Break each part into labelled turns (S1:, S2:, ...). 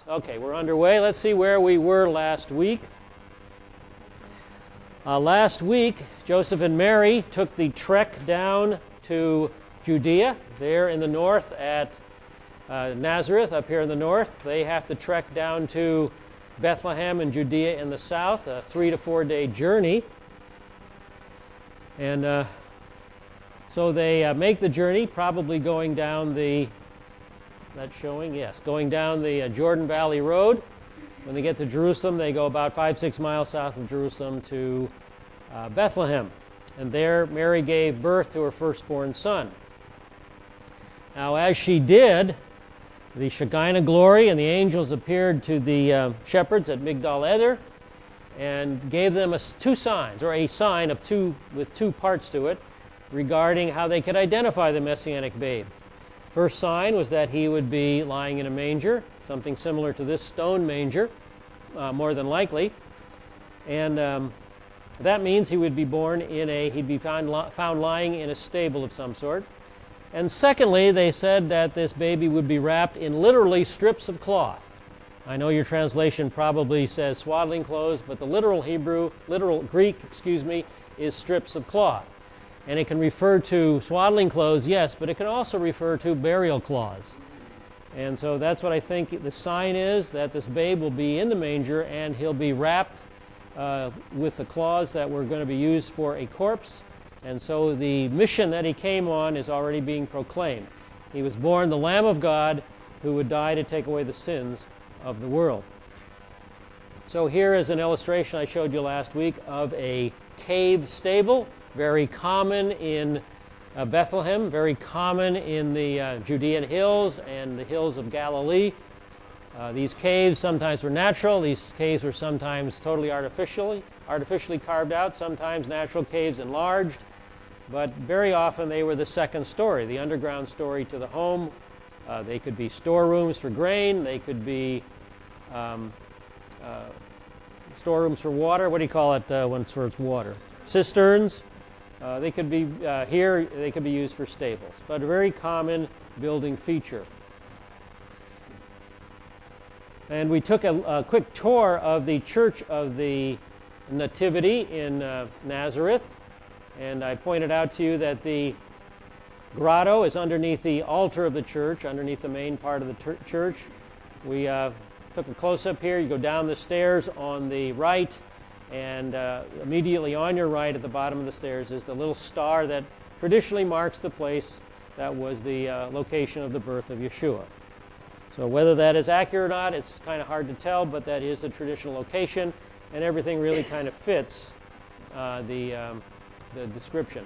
S1: Okay, we're underway. Let's see where we were last week. Last week, Joseph and Mary took the trek down to Judea, there in the north at Nazareth, up here in the north. They have to trek down to Bethlehem and Judea in the south, a 3 to 4 day journey. And so they make the journey, probably going down the, that's showing, yes, going down the Jordan Valley Road. When they get to Jerusalem, they go about 5-6 miles south of Jerusalem to Bethlehem. And there, Mary gave birth to her firstborn son. Now, as she did, the Shekinah glory and the angels appeared to the shepherds at Migdal Eder and gave them two signs, or a sign of with two parts to it, regarding how they could identify the Messianic babe. First sign was that he would be lying in a manger, something similar to this stone manger, more than likely. And that means he would be born he'd be found lying in a stable of some sort. And secondly, they said that this baby would be wrapped in literally strips of cloth. I know your translation probably says swaddling clothes, but the literal Greek, is strips of cloth. And it can refer to swaddling clothes, yes, but it can also refer to burial cloths. And so that's what I think the sign is, that this babe will be in the manger and he'll be wrapped with the cloths that were going to be used for a corpse. And so the mission that he came on is already being proclaimed. He was born the Lamb of God who would die to take away the sins of the world. So here is an illustration I showed you last week of a cave stable, very common in Bethlehem, very common in the Judean hills and the hills of Galilee. These caves sometimes were natural. These caves were sometimes totally artificially carved out, sometimes natural caves enlarged. But very often they were the second story, the underground story to the home. They could be storerooms for grain. They could be storerooms for water. What do you call it when it's water? Cisterns. They could be they could be used for stables, but a very common building feature. And we took a quick tour of the Church of the Nativity in Nazareth, and I pointed out to you that the grotto is underneath the altar of the church, underneath the main part of the church. We took a close-up here. You go down the stairs on the right, and immediately on your right at the bottom of the stairs is the little star that traditionally marks the place that was the location of the birth of Yeshua. So whether that is accurate or not, it's kind of hard to tell, but that is a traditional location, and everything really kind of fits the description.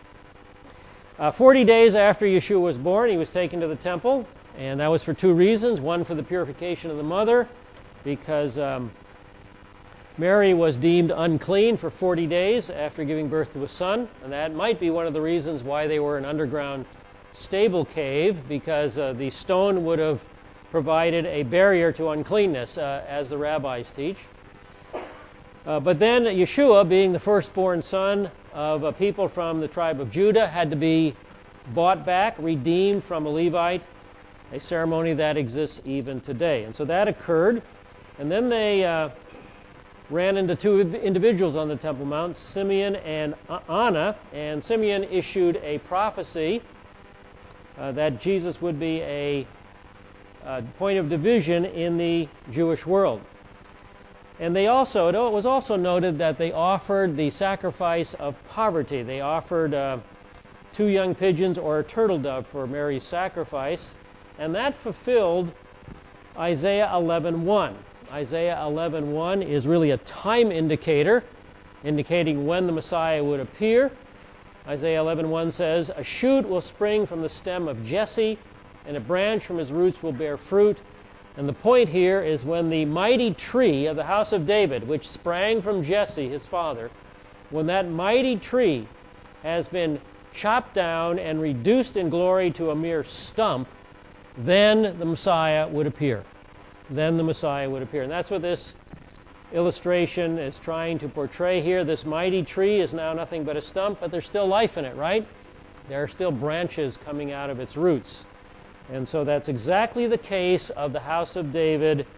S1: 40 days after Yeshua was born, he was taken to the temple, and that was for two reasons. One, for the purification of the mother, because Mary was deemed unclean for 40 days after giving birth to a son, and that might be one of the reasons why they were an underground stable cave, because the stone would have provided a barrier to uncleanness, as the rabbis teach. But then Yeshua, being the firstborn son of a people from the tribe of Judah, had to be bought back, redeemed from a Levite, a ceremony that exists even today. And so that occurred. And then they ran into two individuals on the Temple Mount, Simeon and Anna. And Simeon issued a prophecy that Jesus would be a point of division in the Jewish world. And it was also noted that they offered the sacrifice of poverty. They offered 2 young pigeons or a turtle dove for Mary's sacrifice, and that fulfilled Isaiah 11:1. Isaiah 11:1 is really a time indicator, indicating when the Messiah would appear. Isaiah 11:1 says, "A shoot will spring from the stem of Jesse, and a branch from his roots will bear fruit." And the point here is when the mighty tree of the house of David, which sprang from Jesse, his father, when that mighty tree has been chopped down and reduced in glory to a mere stump, then the Messiah would appear. Then the Messiah would appear. And that's what this illustration is trying to portray here. This mighty tree is now nothing but a stump, but there's still life in it, right? There are still branches coming out of its roots. And so that's exactly the case of the house of David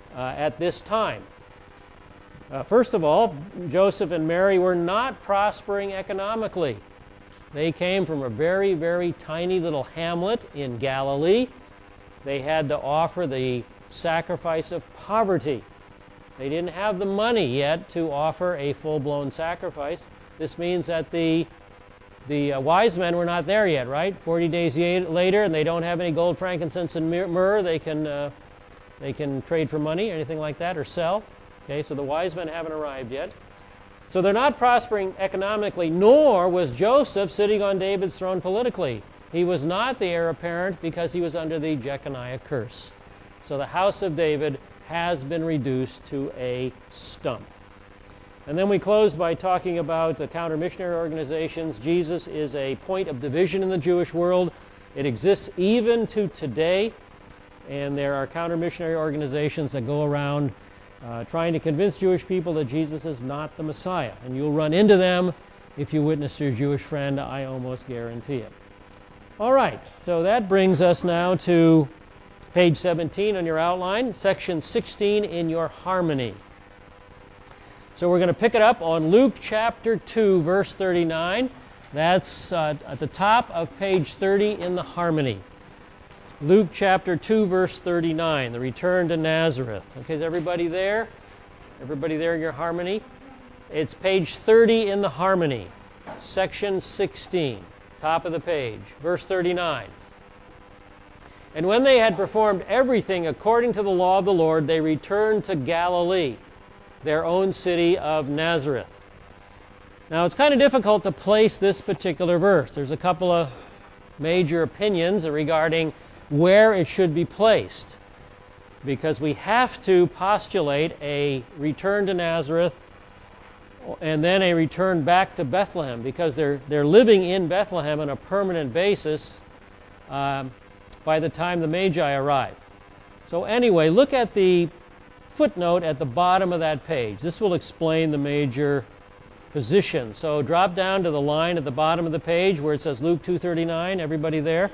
S1: at this time. First of all, Joseph and Mary were not prospering economically. They came from a very, very tiny little hamlet in Galilee. They had to offer the sacrifice of poverty. They didn't have the money yet to offer a full-blown sacrifice. This means that the wise men were not there yet, right? 40 days later, and they don't have any gold, frankincense, and myrrh. They can trade for money, anything like that, or sell. Okay, so the wise men haven't arrived yet. So they're not prospering economically, nor was Joseph sitting on David's throne politically. He was not the heir apparent because he was under the Jeconiah curse. So the house of David has been reduced to a stump. And then we close by talking about the counter-missionary organizations. Jesus is a point of division in the Jewish world. It exists even to today, and there are counter-missionary organizations that go around trying to convince Jewish people that Jesus is not the Messiah. And you'll run into them if you witness to your Jewish friend, I almost guarantee it. All right, so that brings us now to page 17 on your outline, section 16 in your harmony. So we're going to pick it up on Luke chapter 2, verse 39. That's at the top of page 30 in the harmony. Luke chapter 2, verse 39, the return to Nazareth. Okay, is everybody there? Everybody there in your harmony? It's page 30 in the harmony, section 16, top of the page, verse 39. And when they had performed everything according to the law of the Lord, they returned to Galilee, their own city of Nazareth. Now, it's kind of difficult to place this particular verse. There's a couple of major opinions regarding where it should be placed, because we have to postulate a return to Nazareth and then a return back to Bethlehem, because they're living in Bethlehem on a permanent basis by the time the Magi arrive. So anyway, look at the footnote at the bottom of that page. This will explain the major position. So drop down to the line at the bottom of the page where it says Luke 2:39. Everybody there?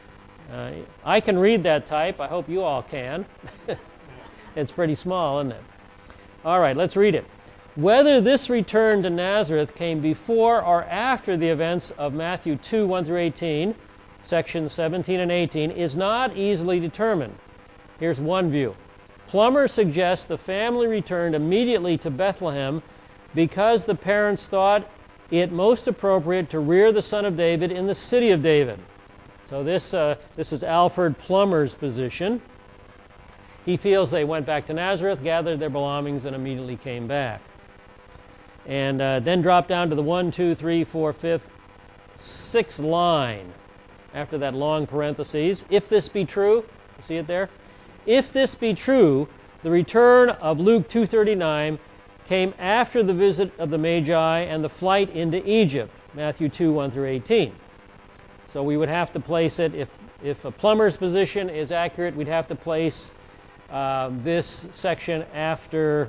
S1: I can read that type. I hope you all can. It's pretty small, isn't it? All right, let's read it. Whether this return to Nazareth came before or after the events of Matthew 2, 1 through 18, sections 17 and 18, is not easily determined. Here's one view. Plummer suggests the family returned immediately to Bethlehem because the parents thought it most appropriate to rear the Son of David in the city of David. So this is Alfred Plummer's position. He feels they went back to Nazareth, gathered their belongings, and immediately came back. And then drop down to the 1, 2, 3, 4, 5th, 6th line after that long parentheses. If this be true, you see it there? If this be true, the return of Luke 2:39 came after the visit of the Magi and the flight into Egypt, Matthew 2, 1 through 18. So we would have to place it, if a Plummer's position is accurate, we'd have to place this section after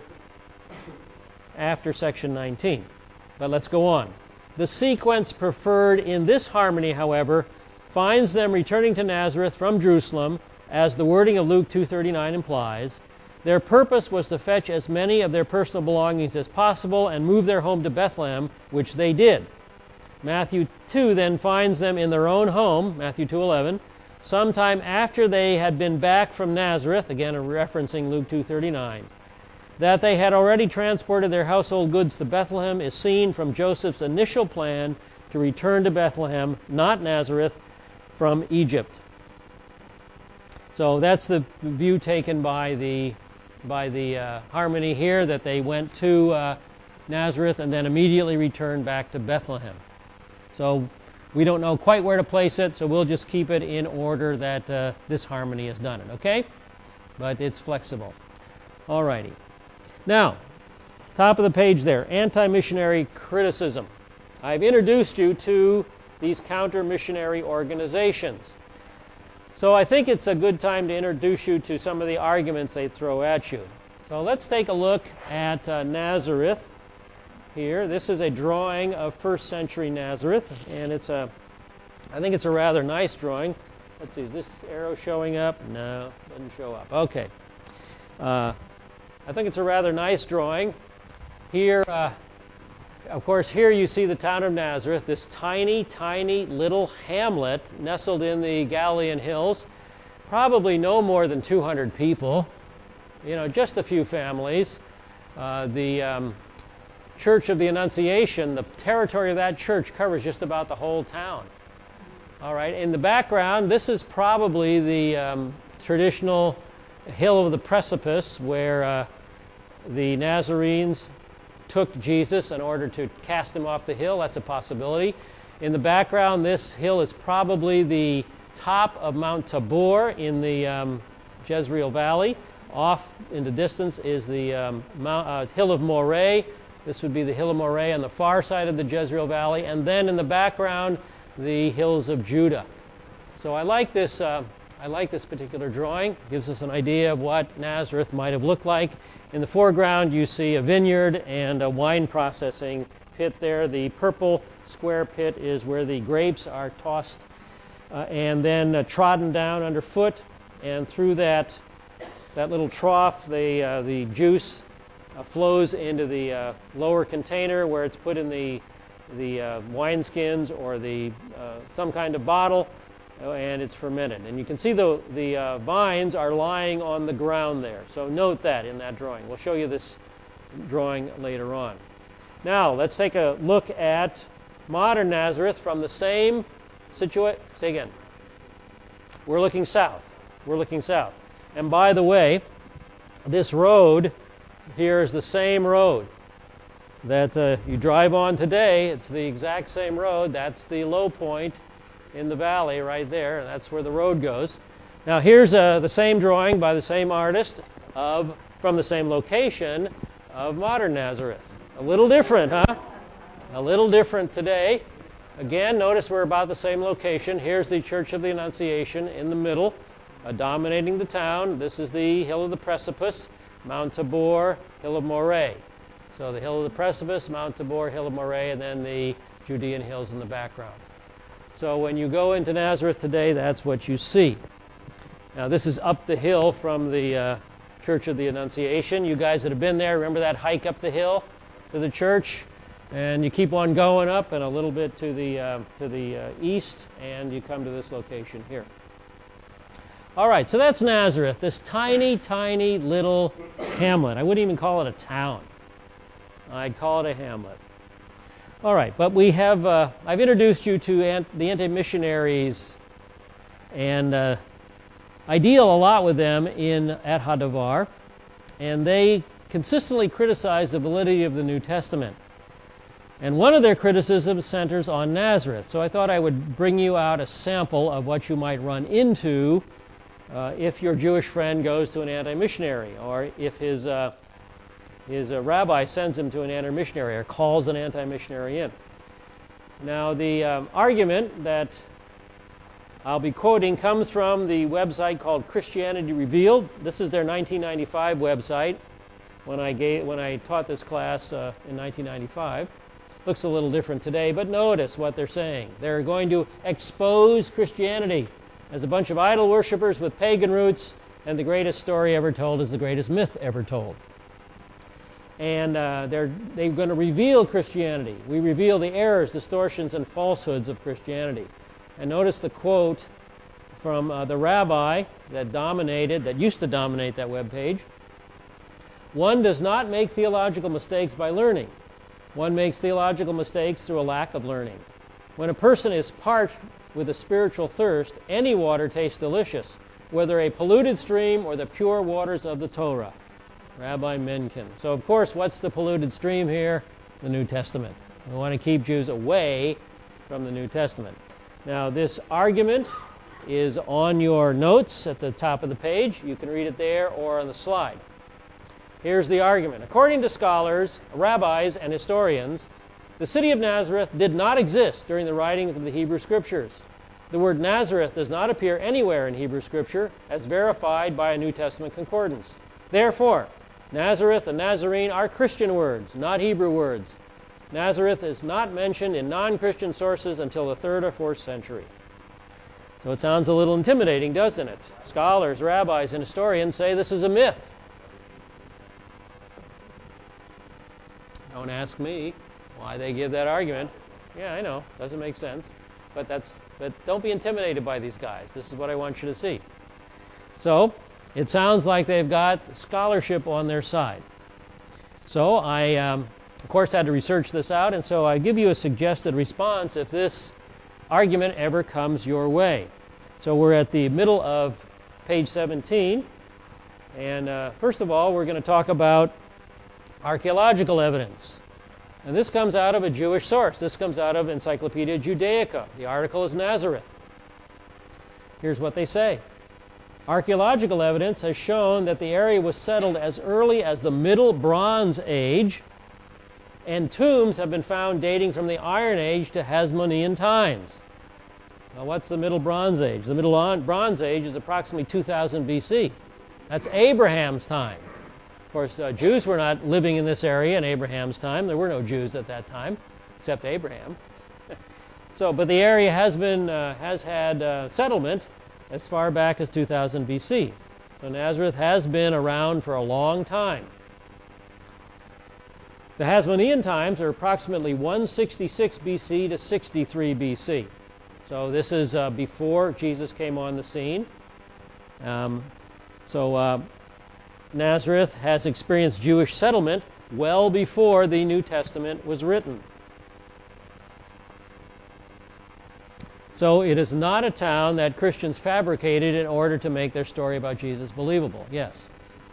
S1: section 19. But let's go on. The sequence preferred in this harmony, however, finds them returning to Nazareth from Jerusalem, as the wording of Luke 2:39 implies. Their purpose was to fetch as many of their personal belongings as possible and move their home to Bethlehem, which they did. Matthew 2 then finds them in their own home, Matthew 2:11, sometime after they had been back from Nazareth, again referencing Luke 2:39. That they had already transported their household goods to Bethlehem is seen from Joseph's initial plan to return to Bethlehem, not Nazareth, from Egypt. So that's the view taken by the harmony here, that they went to Nazareth and then immediately returned back to Bethlehem. So we don't know quite where to place it, so we'll just keep it in order that this harmony has done it, okay? But it's flexible. All righty. Now, top of the page there, anti-missionary criticism. I've introduced you to these counter-missionary organizations. So I think it's a good time to introduce you to some of the arguments they throw at you. So let's take a look at Nazareth here. This is a drawing of first century Nazareth, and I think it's a rather nice drawing. Let's see, is this arrow showing up? No, doesn't show up. Okay. I think it's a rather nice drawing. Here, of course, here you see the town of Nazareth, this tiny, tiny little hamlet nestled in the Galilean hills. Probably no more than 200 people, just a few families. The Church of the Annunciation, the territory of that church covers just about the whole town. All right, in the background, this is probably the traditional hill of the precipice where the Nazarenes took Jesus in order to cast him off the hill. That's a possibility. In the background, this hill is probably the top of Mount Tabor in the Jezreel Valley. Off in the distance is the Hill of Moreh. This would be the Hill of Moreh on the far side of the Jezreel Valley. And then in the background, the hills of Judah. So I like this particular drawing. It gives us an idea of what Nazareth might have looked like. In the foreground, you see a vineyard and a wine processing pit there. The purple square pit is where the grapes are tossed and then trodden down underfoot. And through that little trough, the juice flows into the lower container where it's put in the wineskins or some kind of bottle, and it's fermented. And you can see the vines are lying on the ground there. So note that in that drawing. We'll show you this drawing later on. Now, let's take a look at modern Nazareth from the same situation. Say again. We're looking south. We're looking south. And by the way, this road here is the same road that you drive on today. It's the exact same road. That's the low point in the valley right there. That's where the road goes. Now here's the same drawing by the same artist from the same location of modern Nazareth. A little different, huh? A little different today. Again, notice we're about the same location. Here's the Church of the Annunciation in the middle, dominating the town. This is the Hill of the Precipice, Mount Tabor, Hill of Moreh. So the Hill of the Precipice, Mount Tabor, Hill of Moreh, and then the Judean hills in the background. So when you go into Nazareth today, that's what you see. Now this is up the hill from the Church of the Annunciation. You guys that have been there, remember that hike up the hill to the church? And you keep on going up and a little bit to the east, and you come to this location here. All right, so that's Nazareth, this tiny, tiny little hamlet. I wouldn't even call it a town. I'd call it a hamlet. All right, but we have, I've introduced you to the anti-missionaries, and I deal a lot with them at Hadavar, and they consistently criticize the validity of the New Testament. And one of their criticisms centers on Nazareth. So I thought I would bring you out a sample of what you might run into if your Jewish friend goes to an anti-missionary, or if his rabbi sends him to an anti-missionary or calls an anti-missionary in. Now, the argument that I'll be quoting comes from the website called Christianity Revealed. This is their 1995 website when I taught this class in 1995. Looks a little different today, but notice what they're saying. They're going to expose Christianity as a bunch of idol worshippers with pagan roots, and the greatest story ever told is the greatest myth ever told. And they're going to reveal Christianity. We reveal the errors, distortions, and falsehoods of Christianity. And notice the quote from the rabbi that used to dominate that webpage. One does not make theological mistakes by learning. One makes theological mistakes through a lack of learning. When a person is parched with a spiritual thirst, any water tastes delicious, whether a polluted stream or the pure waters of the Torah. Rabbi Menken. So, of course, what's the polluted stream here? The New Testament. We want to keep Jews away from the New Testament. Now, this argument is on your notes at the top of the page. You can read it there or on the slide. Here's the argument. According to scholars, rabbis, and historians, the city of Nazareth did not exist during the writings of the Hebrew Scriptures. The word Nazareth does not appear anywhere in Hebrew Scripture as verified by a New Testament concordance. Therefore, Nazareth and Nazarene are Christian words, not Hebrew words. Nazareth is not mentioned in non-Christian sources until the 3rd or 4th century. So it sounds a little intimidating, doesn't it? Scholars, rabbis, and historians say this is a myth. Don't ask me why they give that argument. Yeah, I know, doesn't make sense. But don't be intimidated by these guys. This is what I want you to see. So, it sounds like they've got scholarship on their side. So, I, of course, had to research this out, and so I give you a suggested response if this argument ever comes your way. So, we're at the middle of page 17, and first of all, we're going to talk about archaeological evidence. And this comes out of a Jewish source. This comes out of Encyclopedia Judaica. The article is Nazareth. Here's what they say. Archaeological evidence has shown that the area was settled as early as the Middle Bronze Age, and tombs have been found dating from the Iron Age to Hasmonean times. Now, what's the Middle Bronze Age? The Middle Bronze Age is approximately 2000 BC. That's Abraham's time. Of course, Jews were not living in this area in Abraham's time. There were no Jews at that time, except Abraham. But the area has had settlement as far back as 2000 BC. So Nazareth has been around for a long time. The Hasmonean times are approximately 166 BC to 63 BC. So this is before Jesus came on the scene. Nazareth has experienced Jewish settlement well before the New Testament was written. So it is not a town that Christians fabricated in order to make their story about Jesus believable. Yes?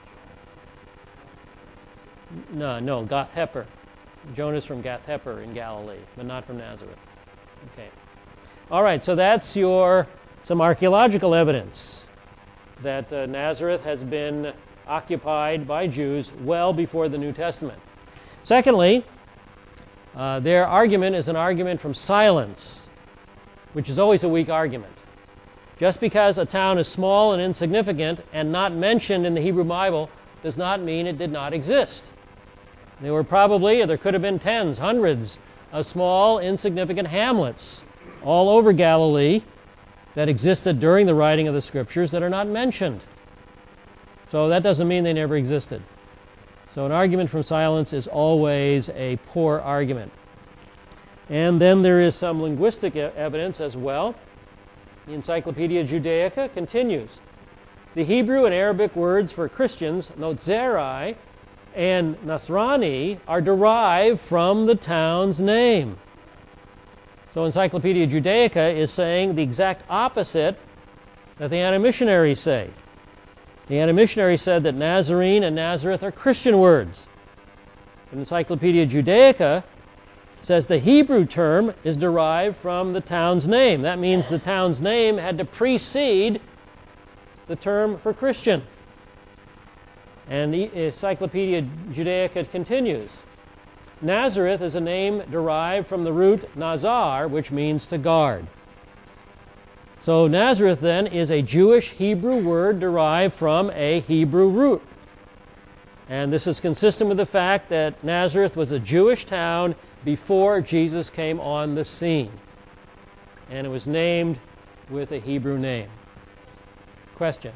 S1: No, Gath Hepher. Jonah's from Gath Hepher in Galilee, but not from Nazareth. Okay. All right, so that's some archaeological evidence that Nazareth has been occupied by Jews well before the New Testament. Secondly, their argument is an argument from silence, which is always a weak argument. Just because a town is small and insignificant and not mentioned in the Hebrew Bible does not mean it did not exist. There could have been tens, hundreds of small, insignificant hamlets all over Galilee that existed during the writing of the Scriptures that are not mentioned. So that doesn't mean they never existed. So an argument from silence is always a poor argument. And then there is some linguistic evidence as well. The Encyclopedia Judaica continues. The Hebrew and Arabic words for Christians, Notzerai and Nasrani, are derived from the town's name. So Encyclopedia Judaica is saying the exact opposite that the anti-missionaries say. The anti-missionary said that Nazarene and Nazareth are Christian words. But Encyclopedia Judaica says the Hebrew term is derived from the town's name. That means the town's name had to precede the term for Christian. And the Encyclopedia Judaica continues. Nazareth is a name derived from the root nazar, which means to guard. So Nazareth then is a Jewish Hebrew word derived from a Hebrew root. And this is consistent with the fact that Nazareth was a Jewish town before Jesus came on the scene. And it was named with a Hebrew name. Question?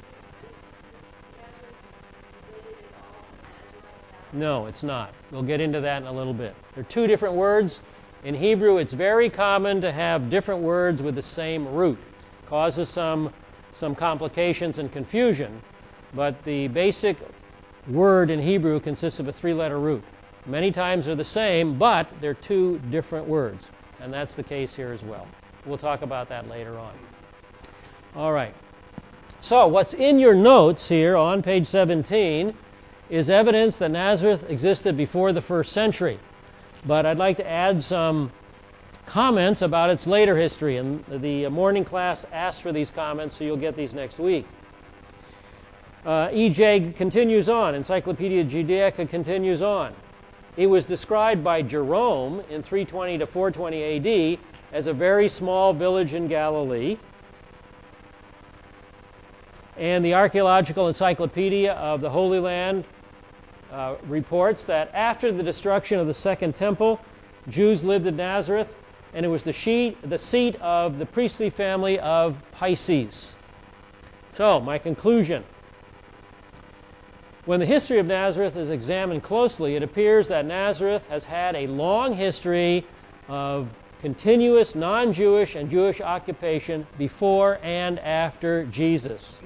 S1: No, it's not. We'll get into that in a little bit. There are two different words. In Hebrew, it's very common to have different words with the same root. It causes some complications and confusion, but the basic word in Hebrew consists of a three-letter root. Many times they're the same, but they're two different words, and that's the case here as well. We'll talk about that later on. All right. So what's in your notes here on page 17 is evidence that Nazareth existed before the first century. But I'd like to add some comments about its later history, and the morning class asked for these comments, so you'll get these next week. E.J. continues on, Encyclopedia Judaica continues on. It was described by Jerome in 320 to 420 A.D. as a very small village in Galilee. And the Archaeological Encyclopedia of the Holy Land reports that after the destruction of the Second Temple, Jews lived in Nazareth, and it was the seat of the priestly family of Pisces. So, my conclusion. When the history of Nazareth is examined closely, it appears that Nazareth has had a long history of continuous non-Jewish and Jewish occupation before and after Jesus.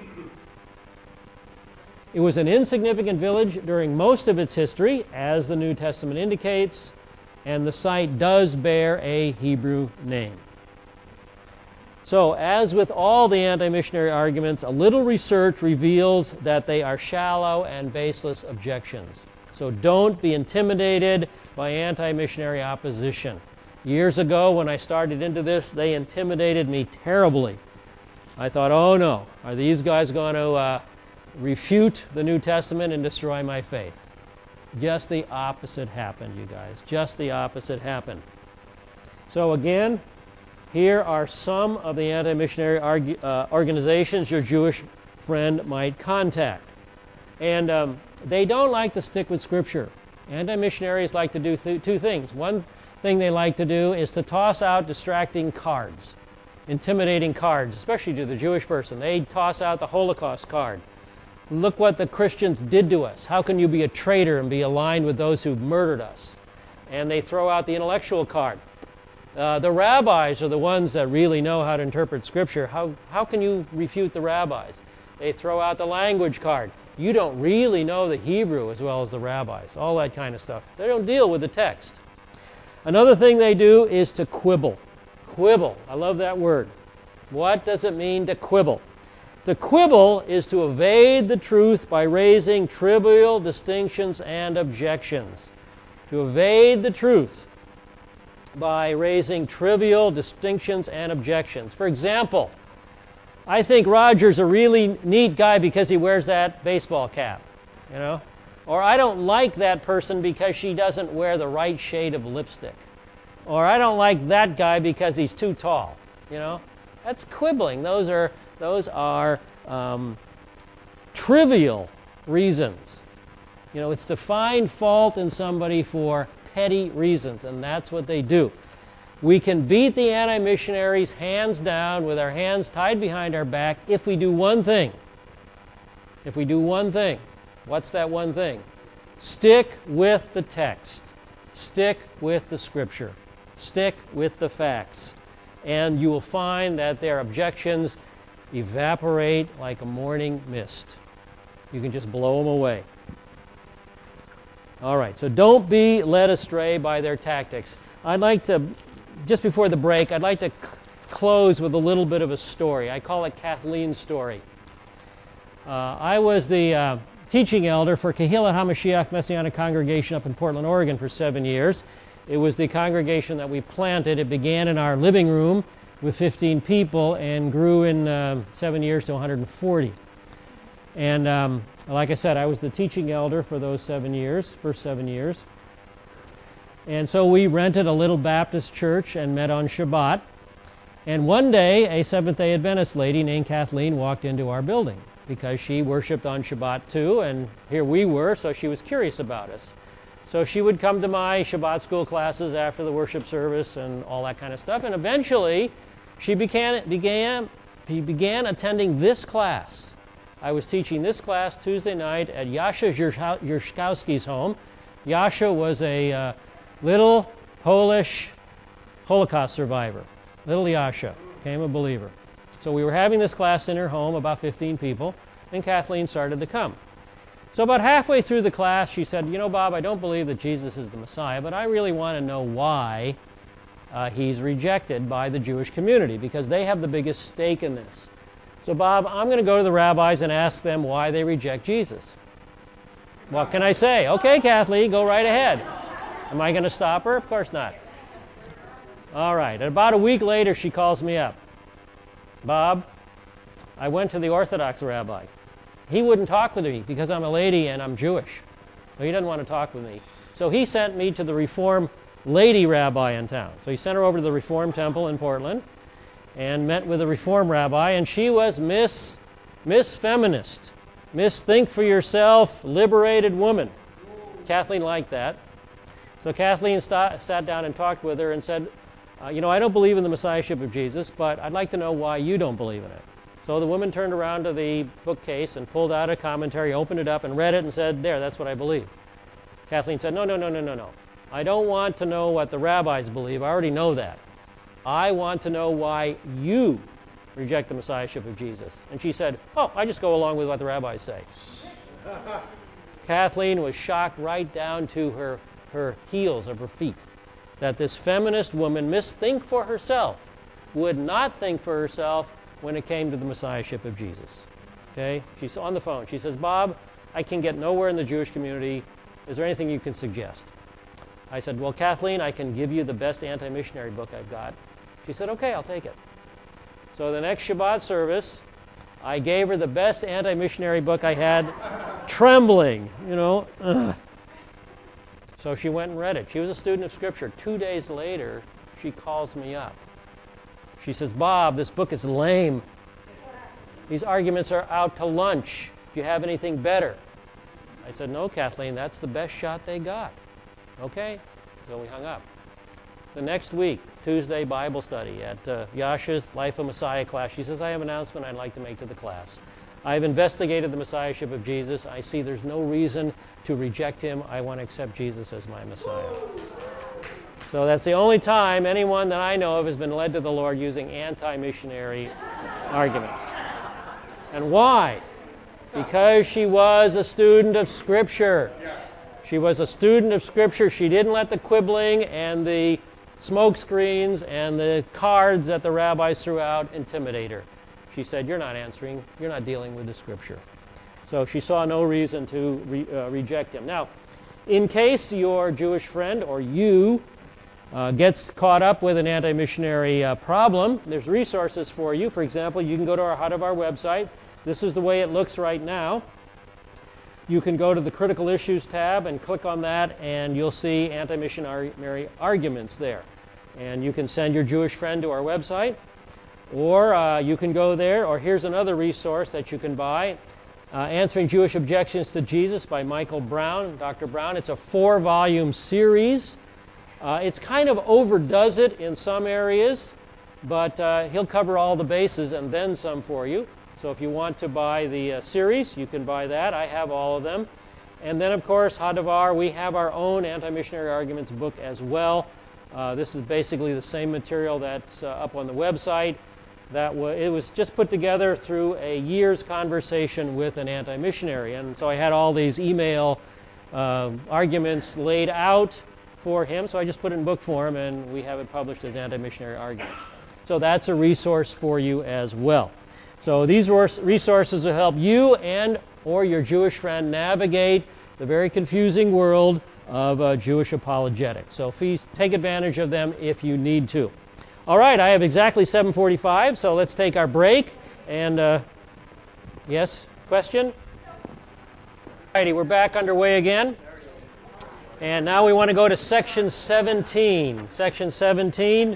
S1: It was an insignificant village during most of its history, as the New Testament indicates, and the site does bear a Hebrew name. So, as with all the anti-missionary arguments, a little research reveals that they are shallow and baseless objections. So don't be intimidated by anti-missionary opposition. Years ago, when I started into this, they intimidated me terribly. I thought, oh no, are these guys going to refute the New Testament and destroy my faith? Just the opposite happened, you guys. Just the opposite happened. So again, here are some of the anti-missionary organizations your Jewish friend might contact. And they don't like to stick with Scripture. Anti-missionaries like to do two things. One thing they like to do is to toss out distracting cards, intimidating cards, especially to the Jewish person. They toss out the Holocaust card. Look what the Christians did to us. How can you be a traitor and be aligned with those who murdered us? And they throw out the intellectual card. The rabbis are the ones that really know how to interpret Scripture. How can you refute the rabbis? They throw out the language card. You don't really know the Hebrew as well as the rabbis. All that kind of stuff. They don't deal with the text. Another thing they do is to quibble. Quibble. I love that word. What does it mean to quibble? To quibble is to evade the truth by raising trivial distinctions and objections. To evade the truth by raising trivial distinctions and objections. For example, I think Roger's a really neat guy because he wears that baseball cap, you know? Or I don't like that person because she doesn't wear the right shade of lipstick. Or I don't like that guy because he's too tall, you know? That's quibbling. Those are trivial reasons. You know, it's to find fault in somebody for petty reasons, and that's what they do. We can beat the anti-missionaries hands down with our hands tied behind our back if we do one thing. If we do one thing. What's that one thing? Stick with the text. Stick with the Scripture. Stick with the facts. And you will find that their objections evaporate like a morning mist. You can just blow them away. All right, so don't be led astray by their tactics. I'd like to, just before the break, I'd like to close with a little bit of a story. I call it Kathleen's story. I was the teaching elder for Kehillat HaMashiach Messianic Congregation up in Portland, Oregon for 7 years. It was the congregation that we planted. It began in our living room with 15 people and grew in 7 years to 140. And like I said, I was the teaching elder for those first 7 years. And so we rented a little Baptist church and met on Shabbat. And one day, a Seventh-day Adventist lady named Kathleen walked into our building because she worshiped on Shabbat too, and here we were, so she was curious about us. So she would come to my Shabbat school classes after the worship service and all that kind of stuff. And eventually, she began attending this class. I was teaching this class Tuesday night at Yasha Yerszkowski's home. Yasha was a little Polish Holocaust survivor. Little Yasha became a believer. So we were having this class in her home, about 15 people, and Kathleen started to come. So about halfway through the class, she said, you know, Bob, I don't believe that Jesus is the Messiah, but I really want to know why he's rejected by the Jewish community, because they have the biggest stake in this. So, Bob, I'm going to go to the rabbis and ask them why they reject Jesus. What can I say? Okay, Kathleen, go right ahead. Am I going to stop her? Of course not. All right. And about a week later, she calls me up. Bob, I went to the Orthodox rabbi. He wouldn't talk with me because I'm a lady and I'm Jewish. So he doesn't want to talk with me. So he sent me to the Reform lady rabbi in town. So he sent her over to the Reform temple in Portland and met with a Reform rabbi, and she was Miss Feminist, Miss Think for Yourself, liberated woman. Kathleen liked that. So Kathleen sat down and talked with her and said, I don't believe in the Messiahship of Jesus, but I'd like to know why you don't believe in it. So the woman turned around to the bookcase and pulled out a commentary, opened it up, and read it and said, there, that's what I believe. Kathleen said, no. I don't want to know what the rabbis believe. I already know that. I want to know why you reject the messiahship of Jesus. And she said, I just go along with what the rabbis say. Kathleen was shocked right down to her heels of her feet that this feminist woman, Think for herself, would not think for herself when it came to the messiahship of Jesus. Okay? She's on the phone. She says, Bob, I can get nowhere in the Jewish community. Is there anything you can suggest? I said, well, Kathleen, I can give you the best anti-missionary book I've got. She said, okay, I'll take it. So the next Shabbat service, I gave her the best anti-missionary book I had, trembling, So she went and read it. She was a student of Scripture. 2 days later, she calls me up. She says, Bob, this book is lame. These arguments are out to lunch. Do you have anything better? I said, no, Kathleen, that's the best shot they got. Okay, so we hung up. The next week, Tuesday Bible study at Yasha's Life of Messiah class. She says, I have an announcement I'd like to make to the class. I've investigated the messiahship of Jesus. I see there's no reason to reject him. I want to accept Jesus as my Messiah. So that's the only time anyone that I know of has been led to the Lord using anti-missionary arguments. And why? Because she was a student of Scripture. She was a student of Scripture. She didn't let the quibbling and the smoke screens and the cards that the rabbis threw out intimidate her. She said, you're not dealing with the Scripture. So she saw no reason to reject him. Now, in case your Jewish friend or you gets caught up with an anti-missionary problem, there's resources for you. For example, you can go to our Hadavar website. This is the way it looks right now. You can go to the Critical Issues tab and click on that, and you'll see anti-missionary arguments there. And you can send your Jewish friend to our website, or you can go there, or here's another resource that you can buy, Answering Jewish Objections to Jesus by Michael Brown, Dr. Brown. It's a 4-volume series. It's kind of overdoes it in some areas, but he'll cover all the bases and then some for you. So if you want to buy the series, you can buy that. I have all of them. And then, of course, Hadavar, we have our own Anti-Missionary Arguments book as well. This is basically the same material that's up on the website. It was just put together through a year's conversation with an anti-missionary. And so I had all these email arguments laid out for him, so I just put it in book form, and we have it published as Anti-Missionary Arguments. So that's a resource for you as well. So these resources will help you and or your Jewish friend navigate the very confusing world of Jewish apologetics. So please take advantage of them if you need to. All right, I have exactly 7:45, so let's take our break. And yes, question? All righty, we're back underway again. And now we want to go to section 17. Section 17,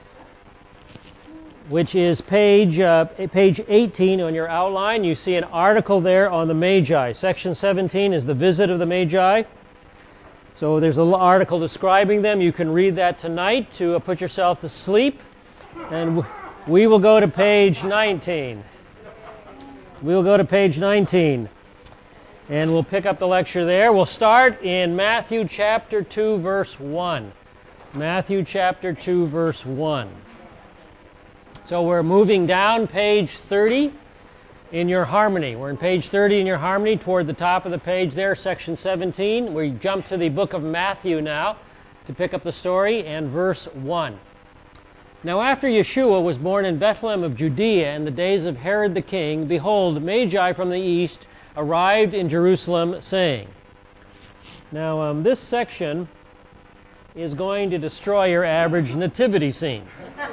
S1: which is page 18 on your outline. You see an article there on the Magi. Section 17 is the visit of the Magi. So there's a little article describing them. You can read that tonight to put yourself to sleep. And we will go to page 19. We will go to page 19. And we'll pick up the lecture there. We'll start in Matthew chapter 2, verse 1. Matthew chapter 2, verse 1. So we're moving down page 30 in your harmony. We're in page 30 in your harmony, toward the top of the page there, section 17. We jump to the book of Matthew now to pick up the story, and verse 1. Now after Yeshua was born in Bethlehem of Judea in the days of Herod the king, behold, Magi from the east arrived in Jerusalem, saying. Now this section is going to destroy your average nativity scene.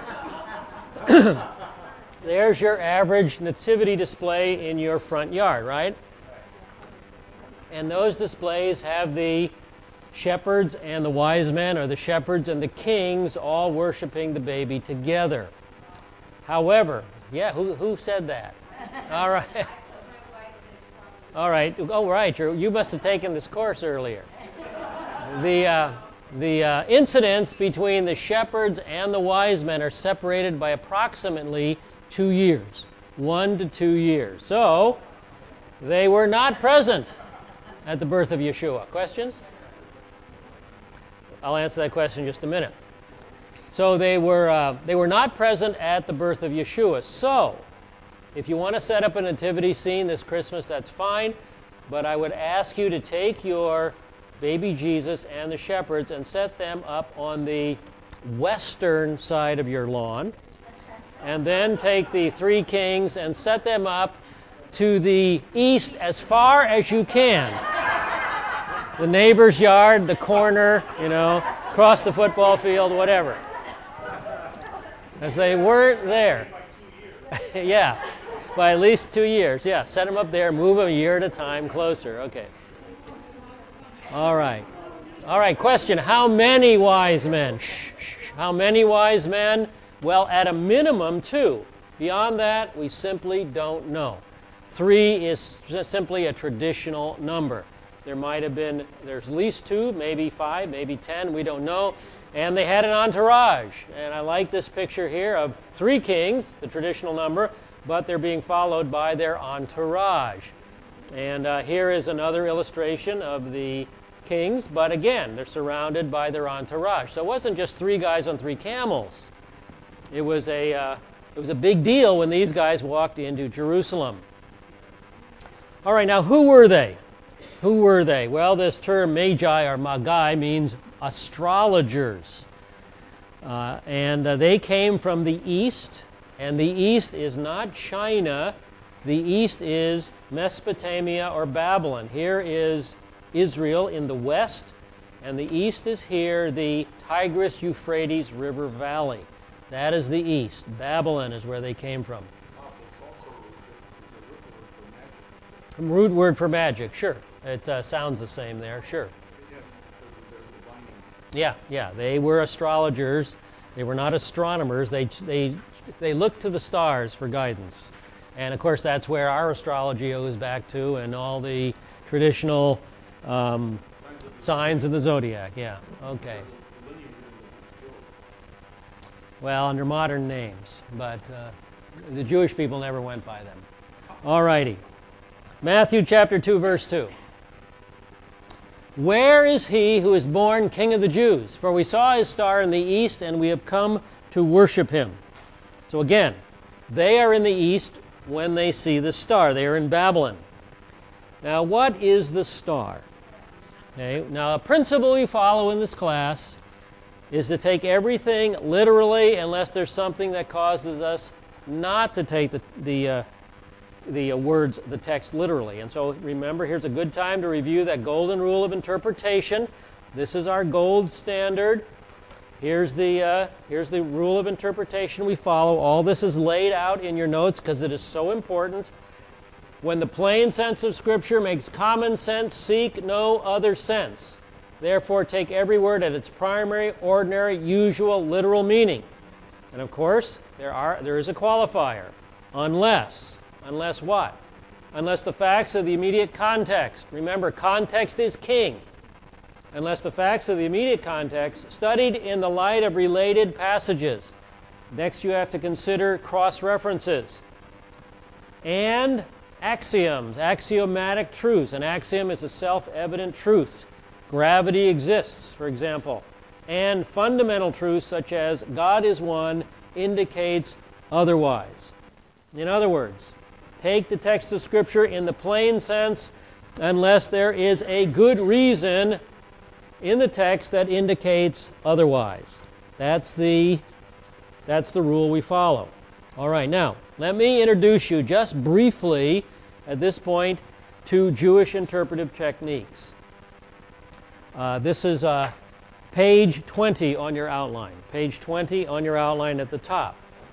S1: There's your average nativity display in your front yard, right? And those displays have the shepherds and the wise men, or the shepherds and the kings, all worshiping the baby together. However, who said that? All right. All right. Oh, right. You must have taken this course earlier. The incidents between the shepherds and the wise men are separated by approximately 2 years. 1 to 2 years. So, they were not present at the birth of Yeshua. Question? I'll answer that question in just a minute. So they were not present at the birth of Yeshua. So, if you want to set up a nativity scene this Christmas, that's fine. But I would ask you to take your baby Jesus and the shepherds and set them up on the western side of your lawn. And then take the three kings and set them up to the east as far as you can. The neighbor's yard, the corner, across the football field, whatever. As they weren't there. Yeah, by at least 2 years. Yeah, set them up there, move them a year at a time closer. Okay. All right. All right, question. How many wise men? How many wise men? Well, at a minimum, 2. Beyond that, we simply don't know. 3 is simply a traditional number. There might have been, there's at least 2, maybe 5, maybe 10, we don't know. And they had an entourage. And I like this picture here of 3 kings, the traditional number, but they're being followed by their entourage. And here is another illustration of the kings, but again, they're surrounded by their entourage. So it wasn't just 3 guys on 3 camels. It was a big deal when these guys walked into Jerusalem. All right, now who were they? Who were they? Well, this term magi or magai means astrologers. And they came from the east, and the east is not China. The east is Mesopotamia or Babylon. Here is Israel in the west, and the east is here, the Tigris-Euphrates River Valley. That is the east. Babylon is where they came from. It's a root word for magic, sure. It sounds the same there, sure. Yeah, they were astrologers. They were not astronomers. They looked to the stars for guidance. And of course, that's where our astrology goes back to, and all the traditional signs of the zodiac. Yeah, okay. Well, under modern names, but the Jewish people never went by them. All righty. Matthew chapter 2, verse 2. Where is he who is born King of the Jews? For we saw his star in the east, and we have come to worship him. So again, they are in the east when they see the star. They are in Babylon. Now, what is the star? Okay. Now, a principle we follow in this class is to take everything literally unless there's something that causes us not to take the words, the text literally. And so remember, here's a good time to review that golden rule of interpretation. This is our gold standard. Here's the rule of interpretation we follow. All this is laid out in your notes because it is so important. When the plain sense of Scripture makes common sense, seek no other sense. Therefore, take every word at its primary, ordinary, usual, literal meaning. And of course, there is a qualifier. Unless what? Unless the facts of the immediate context. Remember, context is king. Unless the facts of the immediate context studied in the light of related passages. Next, you have to consider cross-references. And axioms, axiomatic truths. An axiom is a self-evident truth. Gravity exists, for example. And fundamental truths such as God is one indicates otherwise. In other words, take the text of Scripture in the plain sense unless there is a good reason in the text that indicates otherwise. That's the rule we follow. All right, now, let me introduce you just briefly at this point to Jewish interpretive techniques. This is page 20 on your outline. Page 20 on your outline at the top.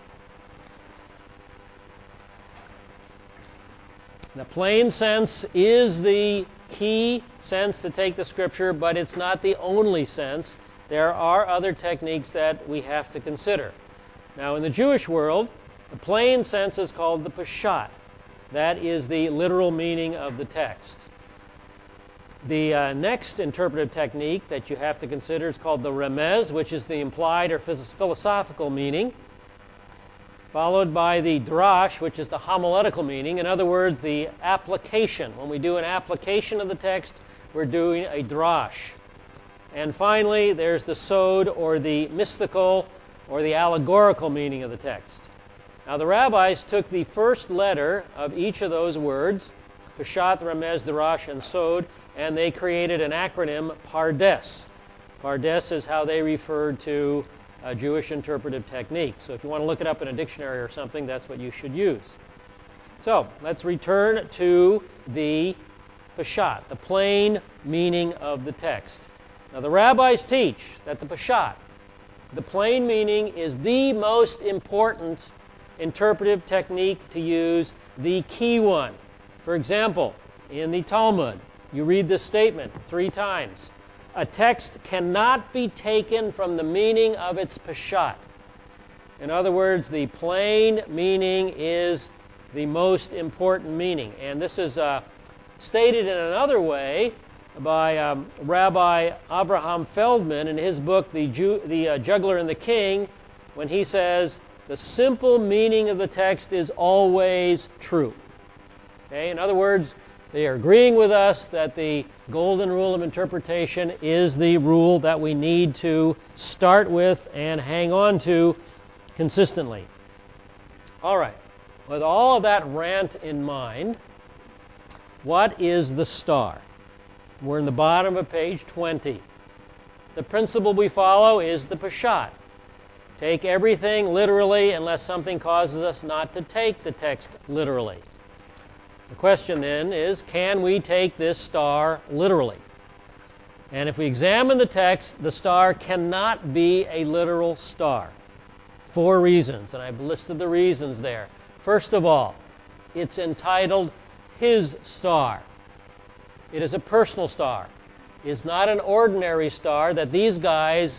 S1: The plain sense is the key sense to take the Scripture, but it's not the only sense. There are other techniques that we have to consider. Now, in the Jewish world, the plain sense is called the Peshat. That is the literal meaning of the text. The next interpretive technique that you have to consider is called the Remez, which is the implied or philosophical meaning. followed by the drash, which is the homiletical meaning. In other words, the application. When we do an application of the text, we're doing a drash. And finally, there's the sod, or the mystical, or the allegorical meaning of the text. Now, the rabbis took the first letter of each of those words, Peshat, Remez, Darash, and Sod, and they created an acronym, Pardes. Pardes is how they referred to Jewish interpretive technique. So if you want to look it up in a dictionary or something, that's what you should use. So let's return to the Peshat, the plain meaning of the text. Now, the rabbis teach that the Peshat, the plain meaning, is the most important interpretive technique to use, the key one. For example, in the Talmud, you read this statement 3 times. A text cannot be taken from the meaning of its Peshat. In other words, the plain meaning is the most important meaning. And this is stated in another way by Rabbi Avraham Feldman in his book, The Juggler and the King, when he says, the simple meaning of the text is always true. Okay? In other words, they are agreeing with us that the golden rule of interpretation is the rule that we need to start with and hang on to consistently. All right. With all of that rant in mind, what is the star? We're in the bottom of page 20. The principle we follow is the Peshat. Take everything literally unless something causes us not to take the text literally. The question then is, can we take this star literally? And if we examine the text, the star cannot be a literal star. 4 reasons, and I've listed the reasons there. First of all, it's entitled His Star. It is a personal star. It's not an ordinary star that these guys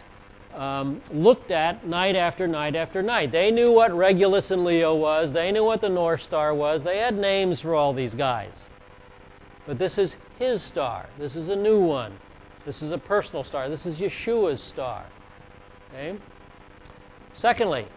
S1: looked at night after night after night. They knew what Regulus and Leo was. They knew what the North Star was. They had names for all these guys. But this is His star. This is a new one. This is a personal star. This is Yeshua's star. Okay? Secondly,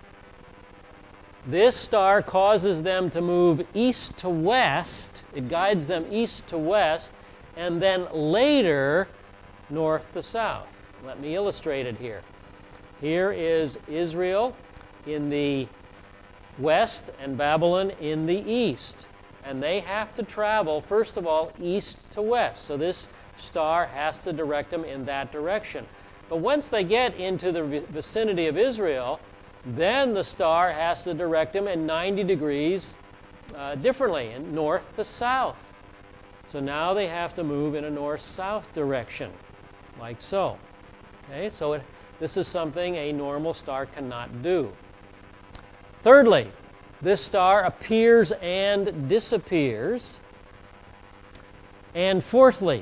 S1: this star causes them to move east to west. It guides them east to west, and then later north to south. Let me illustrate it here. Here is Israel in the west and Babylon in the east. And they have to travel, first of all, east to west. So this star has to direct them in that direction. But once they get into the vicinity of Israel, then the star has to direct them in 90 degrees differently, in north to south. So now they have to move in a north-south direction, like so. Okay, so this is something a normal star cannot do. Thirdly, this star appears and disappears. And fourthly,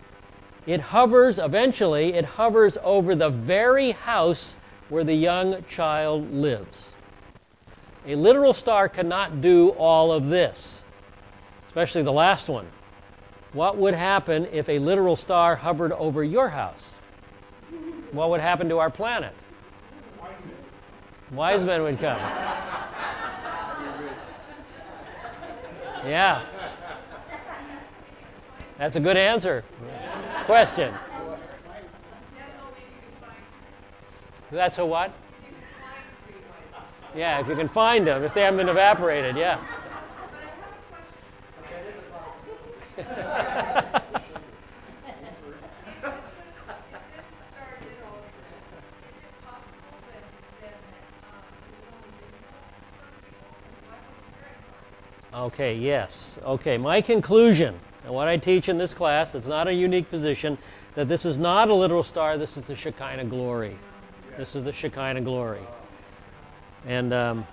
S1: eventually it hovers over the very house where the young child lives. A literal star cannot do all of this, especially the last one. What would happen if a literal star hovered over your house? What would happen to our planet? Wise men would come. Yeah. That's a good answer. Question. That's a what? Yeah, if you can find them, if they haven't been evaporated, yeah. Okay, yes. Okay, my conclusion, and what I teach in this class, it's not a unique position, that this is not a literal star, this is the Shekinah glory. This is the Shekinah glory. And,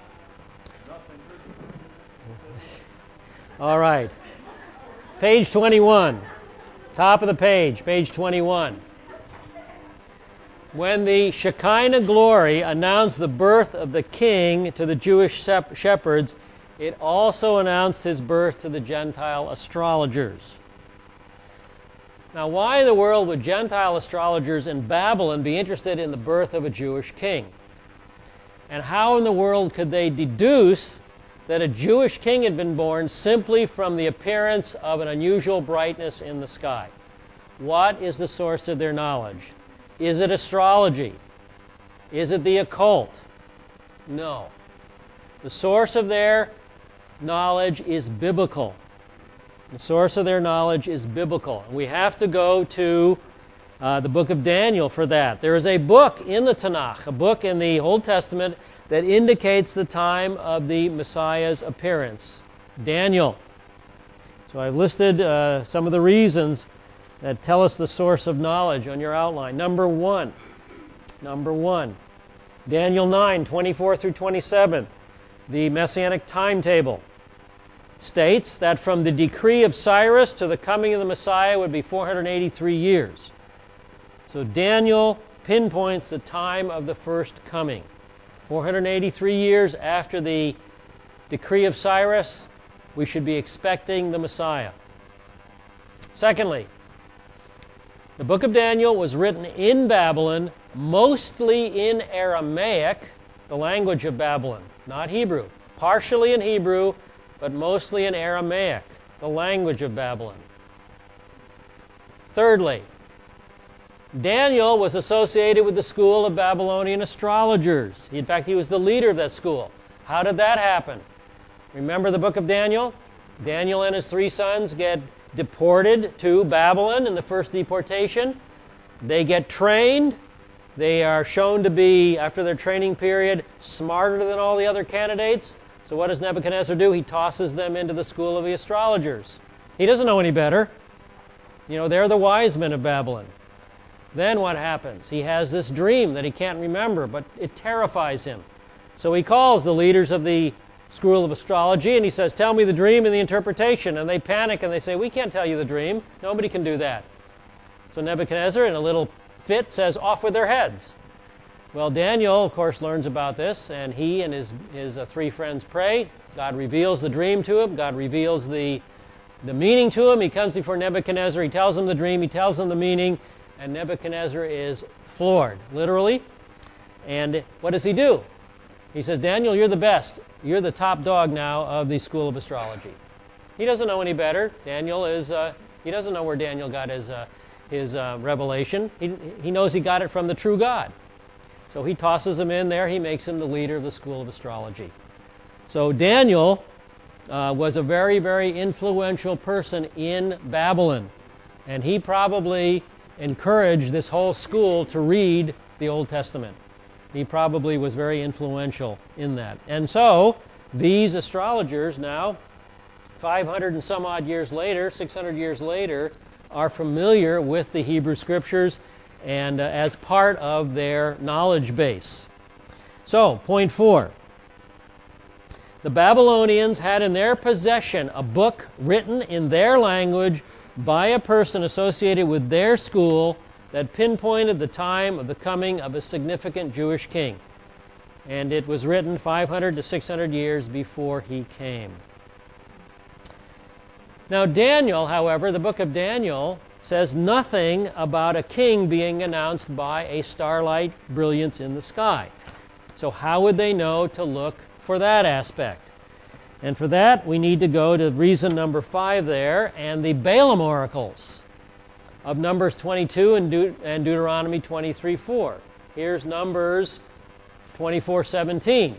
S1: all right. Page 21. Top of the page, page 21. When the Shekinah glory announced the birth of the king to the Jewish shepherds, it also announced his birth to the Gentile astrologers. Now, why in the world would Gentile astrologers in Babylon be interested in the birth of a Jewish king? And how in the world could they deduce that a Jewish king had been born simply from the appearance of an unusual brightness in the sky? What is the source of their knowledge? Is it astrology? Is it the occult? No. The source of their knowledge is biblical. The source of their knowledge is biblical. We have to go to the book of Daniel for that. There is a book in the Tanakh, a book in the Old Testament that indicates the time of the Messiah's appearance. Daniel. So I've listed some of the reasons that tell us the source of knowledge on your outline. Number one, Daniel 9, 24 through 27, the Messianic timetable, states that from the decree of Cyrus to the coming of the Messiah would be 483 years. So Daniel pinpoints the time of the first coming. 483 years after the decree of Cyrus, we should be expecting the Messiah. Secondly, the book of Daniel was written in Babylon, mostly in Aramaic, the language of Babylon, not Hebrew. Partially in Hebrew, but mostly in Aramaic, the language of Babylon. Thirdly, Daniel was associated with the school of Babylonian astrologers. In fact, he was the leader of that school. How did that happen? Remember the book of Daniel? Daniel and his 3 sons get deported to Babylon in the first deportation. They get trained. They are shown to be, after their training period, smarter than all the other candidates. So what does Nebuchadnezzar do? He tosses them into the school of the astrologers. He doesn't know any better. They're the wise men of Babylon. Then what happens? He has this dream that he can't remember, but it terrifies him. So he calls the leaders of the school of astrology and he says, "Tell me the dream and the interpretation." And they panic and they say, "We can't tell you the dream. Nobody can do that." So Nebuchadnezzar, in a little fit, says, "Off with their heads." Well, Daniel, of course, learns about this, and he and his 3 friends pray. God reveals the dream to him. God reveals the meaning to him. He comes before Nebuchadnezzar. He tells him the dream. He tells him the meaning. And Nebuchadnezzar is floored, literally. And what does he do? He says, "Daniel, you're the best. You're the top dog now of the school of astrology." He doesn't know any better. He doesn't know where Daniel got his revelation. He knows he got it from the true God. So he tosses him in there. He makes him the leader of the school of astrology. So Daniel was a very, very influential person in Babylon. And he probably encouraged this whole school to read the Old Testament. He probably was very influential in that. And so these astrologers now, 500 and some odd years later, 600 years later, are familiar with the Hebrew Scriptures and as part of their knowledge base. So, point 4. The Babylonians had in their possession a book written in their language by a person associated with their school that pinpointed the time of the coming of a significant Jewish king. And it was written 500 to 600 years before he came. Now Daniel, however, the book of Daniel says nothing about a king being announced by a starlight brilliance in the sky. So how would they know to look for that aspect? And for that, we need to go to reason number 5 there, and the Balaam oracles of Numbers 22 and Deuteronomy 23:4. Here's Numbers 24:17.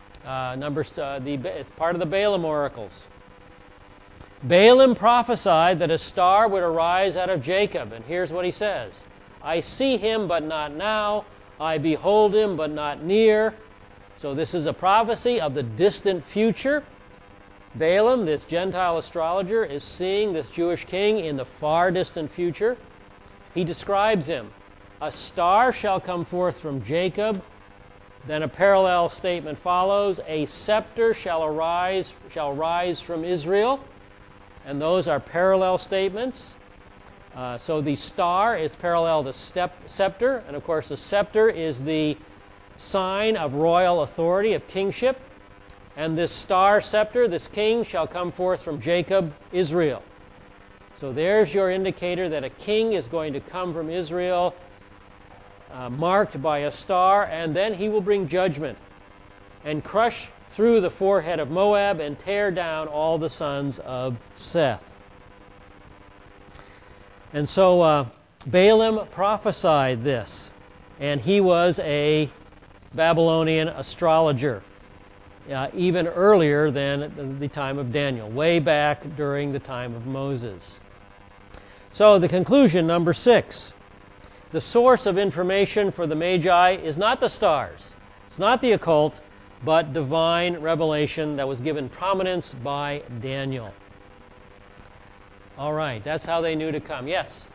S1: It's part of the Balaam oracles. Balaam prophesied that a star would arise out of Jacob, and here's what he says: "I see him, but not now. I behold him, but not near." So this is a prophecy of the distant future. Balaam, this Gentile astrologer, is seeing this Jewish king in the far distant future. He describes him. A star shall come forth from Jacob. Then a parallel statement follows. A scepter shall rise from Israel. And those are parallel statements. So the star is parallel to scepter. And of course the scepter is the sign of royal authority, of kingship. And this star scepter, this king, shall come forth from Jacob, Israel. So there's your indicator that a king is going to come from Israel, marked by a star, and then he will bring judgment. and crush through the forehead of Moab and tear down all the sons of Seth. And so Balaam prophesied this, and he was a Babylonian astrologer, even earlier than the time of Daniel, way back during the time of Moses. So the conclusion, number 6, the source of information for the Magi is not the stars, it's not the occult, but divine revelation that was given prominence by Daniel. All right, that's how they knew to come. Yes?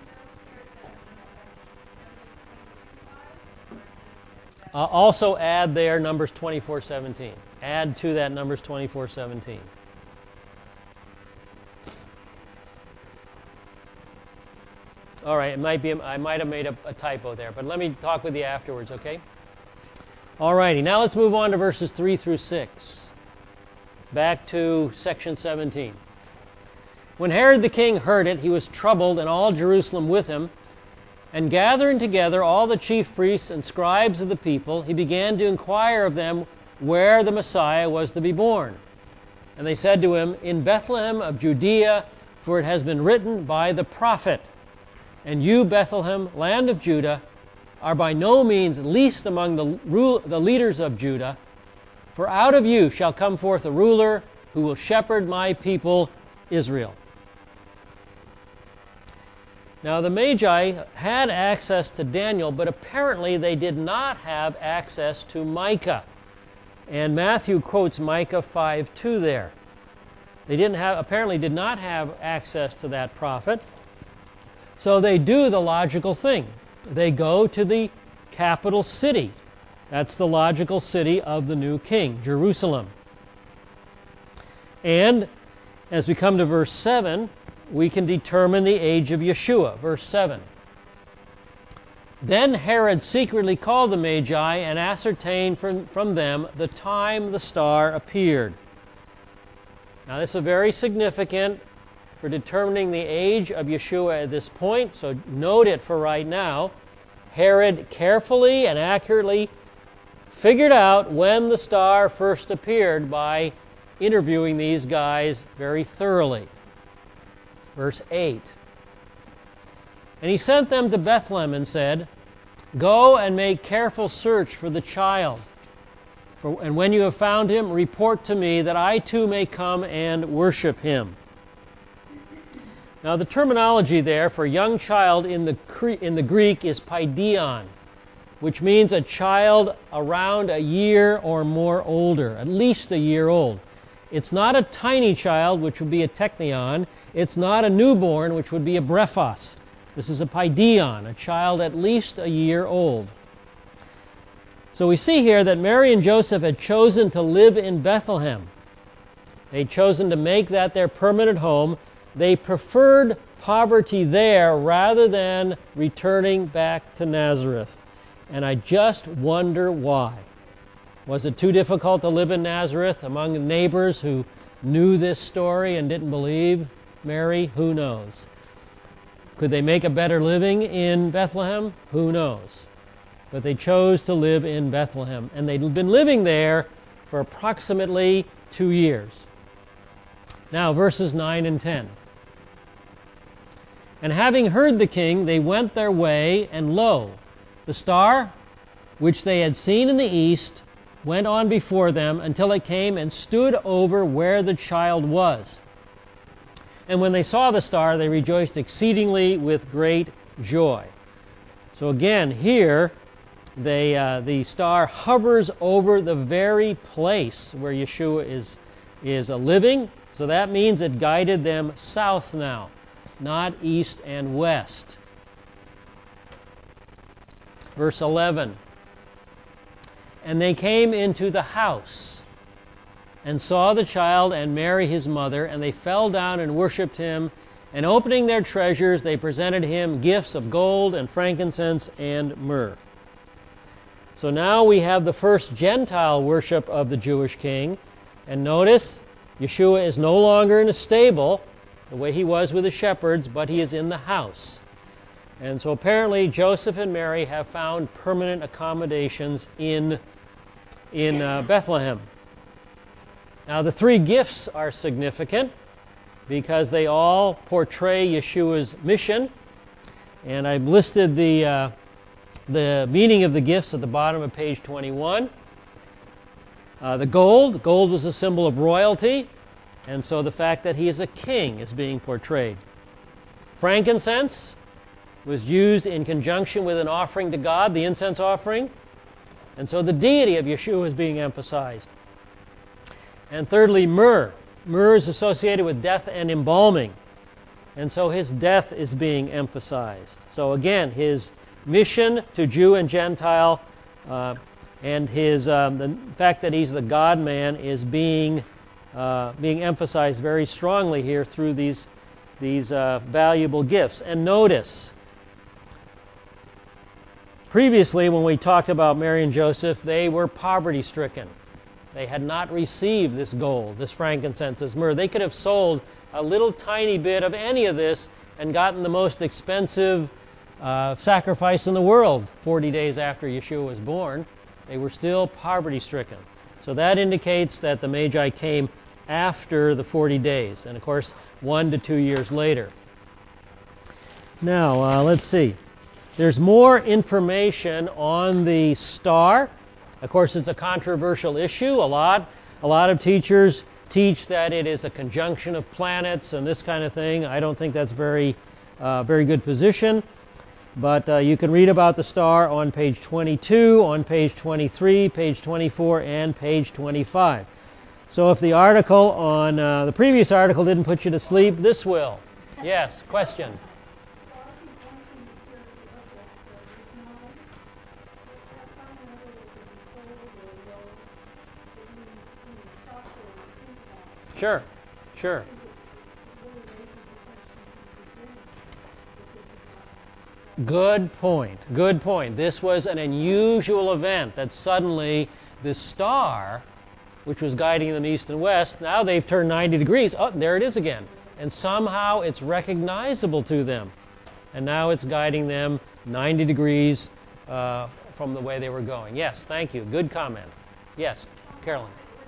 S1: Also add there Numbers 24:17. Add to that Numbers 24:17. All right, I might have made a typo there, but let me talk with you afterwards, okay? All righty, now let's move on to verses 3 through 6. Back to section 17. When Herod the king heard it, he was troubled, and all Jerusalem with him. And gathering together all the chief priests and scribes of the people, he began to inquire of them where the Messiah was to be born. And they said to him, In Bethlehem of Judea, for it has been written by the prophet, And you, Bethlehem, land of Judah, are by no means least among the leaders of Judah, for out of you shall come forth a ruler who will shepherd my people Israel. Now the Magi had access to Daniel, but apparently they did not have access to Micah. And Matthew quotes Micah 5:2 there. They apparently did not have access to that prophet. So they do the logical thing. They go to the capital city. That's the logical city of the new king, Jerusalem. And as we come to verse 7, we can determine the age of Yeshua. Verse 7. Then Herod secretly called the Magi and ascertained from them the time the star appeared. Now this is very significant for determining the age of Yeshua at this point, so note it for right now. Herod carefully and accurately figured out when the star first appeared by interviewing these guys very thoroughly. Verse 8. And he sent them to Bethlehem and said, Go and make careful search for the child. And when you have found him, report to me that I too may come and worship him. Now the terminology there for young child in the Greek is paidion, which means a child around a year or more older, at least a year old. It's not a tiny child, which would be a teknion. It's not a newborn, which would be a brephos. This is a paidion, a child at least a year old. So we see here that Mary and Joseph had chosen to live in Bethlehem. They'd chosen to make that their permanent home. They preferred poverty there rather than returning back to Nazareth. And I just wonder why. Was it too difficult to live in Nazareth among neighbors who knew this story and didn't believe Mary? Who knows? Could they make a better living in Bethlehem? Who knows? But they chose to live in Bethlehem, and they'd been living there for approximately 2 years. Now, verses 9 and 10. And having heard the king, they went their way, and lo, the star, which they had seen in the east, went on before them until it came and stood over where the child was. And when they saw the star, they rejoiced exceedingly with great joy. So again, here, the star hovers over the very place where Yeshua is living. So that means it guided them south now, not east and west. Verse 11. And they came into the house and saw the child and Mary his mother, and they fell down and worshipped him. And opening their treasures, they presented him gifts of gold and frankincense and myrrh. So now we have the first Gentile worship of the Jewish king. And notice, Yeshua is no longer in a stable, the way he was with the shepherds, but he is in the house. And so apparently Joseph and Mary have found permanent accommodations in in Bethlehem. Now, the three gifts are significant because they all portray Yeshua's mission. And I've listed the meaning of the gifts at the bottom of page 21. The gold was a symbol of royalty, and so the fact that he is a king is being portrayed. Frankincense was used in conjunction with an offering to God, the incense offering, and so the deity of Yeshua is being emphasized. And thirdly, myrrh. Myrrh is associated with death and embalming, and so his death is being emphasized. So again, his mission to Jew and Gentile and his the fact that he's the God-man is being emphasized very strongly here through these valuable gifts. And notice, previously when we talked about Mary and Joseph, they were poverty-stricken. They had not received this gold, this frankincense, this myrrh. They could have sold a little tiny bit of any of this and gotten the most expensive sacrifice in the world 40 days after Yeshua was born. They were still poverty-stricken. So that indicates that the Magi came after the 40 days, and of course 1 to 2 years later. Now, let's see. There's more information on the star. Of course, it's a controversial issue. A lot of teachers teach that it is a conjunction of planets and this kind of thing. I don't think that's very good position. But you can read about the star on page 22, on page 23, page 24, and page 25. So if the article on the previous article didn't put you to sleep, this will. Yes, question. Sure. Good point. This was an unusual event that suddenly this star, which was guiding them east and west, now they've turned 90 degrees. Oh, there it is again. And somehow it's recognizable to them. And now it's guiding them 90 degrees from the way they were going. Yes, thank you. Good comment. Yes, Carolyn.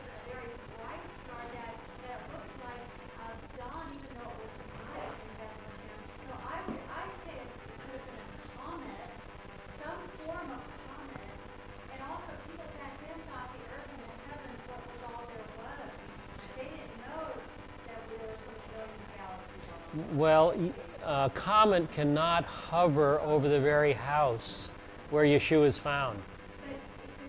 S1: Well, a comet cannot hover over the very house where Yeshua is found.
S2: But it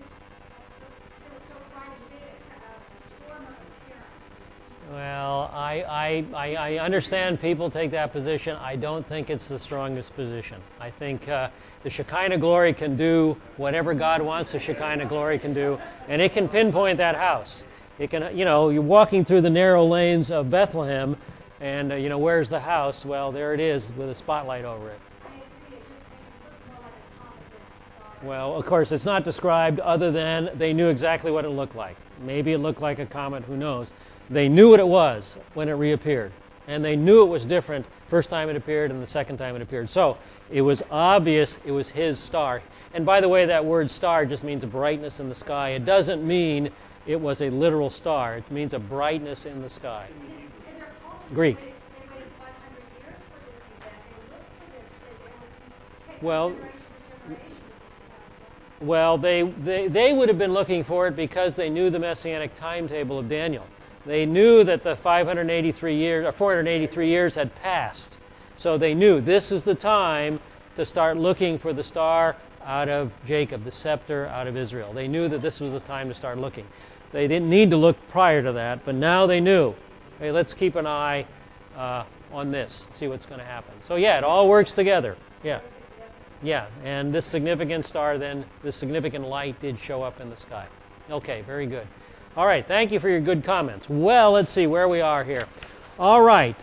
S2: could, so quite as big a swarm of appearance.
S1: Well, I understand people take that position. I don't think it's the strongest position. I think the Shekinah glory can do whatever God wants the Shekinah glory can do, and it can pinpoint that house. It can, you're walking through the narrow lanes of Bethlehem, and, where's the house? Well, there it is with a spotlight over it.
S2: I agree. It just makes it look more like a comet than a star.
S1: Well, of course, it's not described other than they knew exactly what it looked like. Maybe it looked like a comet, who knows. They knew what it was when it reappeared. And they knew it was different first time it appeared and the second time it appeared. So it was obvious it was his star. And by the way, that word star just means a brightness in the sky. It doesn't mean it was a literal star. It means a brightness in the sky.
S2: And their culture,
S1: Greek.
S2: They waited 500 years for this event. They looked for this. It was taken
S1: Well,
S2: generation to generation as it's passed on.
S1: Well, they would have been looking for it because they knew the messianic timetable of Daniel. They knew that the 483 years had passed. So they knew this is the time to start looking for the star out of Jacob, the scepter out of Israel. They knew that this was the time to start looking. They didn't need to look prior to that, but now they knew. Hey, let's keep an eye on this, see what's going to happen. So yeah, it all works together. Yeah, and this significant star then, this significant light did show up in the sky. Okay, very good. All right, thank you for your good comments. Well, let's see where we are here. All right,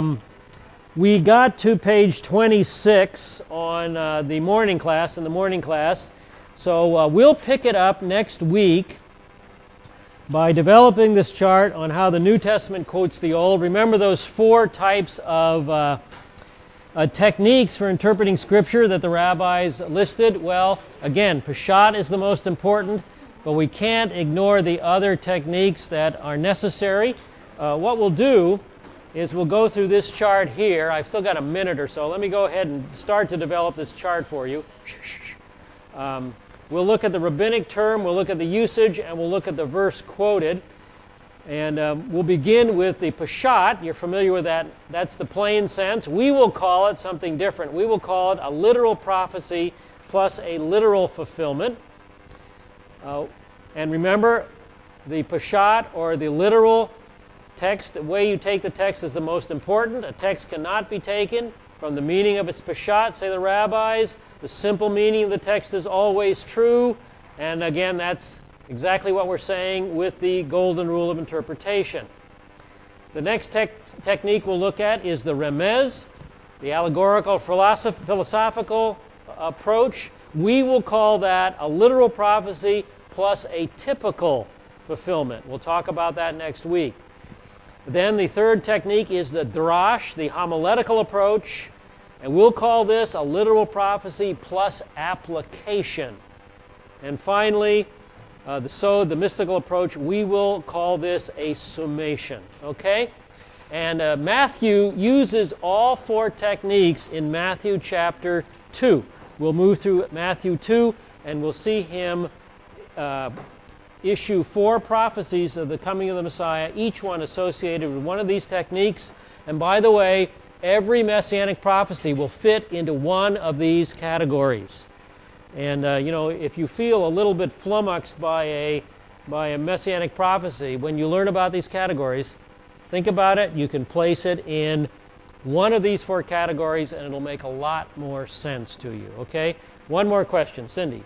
S1: we got to page 26 on the morning class, So we'll pick it up next week by developing this chart on how the New Testament quotes the Old. Remember those 4 types of techniques for interpreting Scripture that the rabbis listed? Well, again, Peshat is the most important. but we can't ignore the other techniques that are necessary. What we'll do is we'll go through this chart here. I've still got a minute or so. Let me go ahead and start to develop this chart for you. We'll look at the rabbinic term, we'll look at the usage, and we'll look at the verse quoted. And we'll begin with the Peshat. You're familiar with that. That's the plain sense. We will call it something different. We will call it a literal prophecy plus a literal fulfillment. And remember, the Peshat, or the literal text, the way you take the text is the most important. A text cannot be taken from the meaning of its Peshat, say the rabbis. The simple meaning of the text is always true. And again, that's exactly what we're saying with the golden rule of interpretation. The next technique we'll look at is the remez, the allegorical philosophical approach. We will call that a literal prophecy plus a typical fulfillment. We'll talk about that next week. Then the third technique is the drash, the homiletical approach, and we'll call this a literal prophecy plus application. And finally, the mystical approach, we will call this a summation. Okay? And Matthew uses all four techniques in Matthew chapter 2. We'll move through Matthew 2, and we'll see him issue four prophecies of the coming of the Messiah, each one associated with one of these techniques. And by the way, every messianic prophecy will fit into one of these categories. And, if you feel a little bit flummoxed by a messianic prophecy, when you learn about these categories, think about it. You can place it in one of these four categories, and it'll make a lot more sense to you. Okay? One more question. Cindy.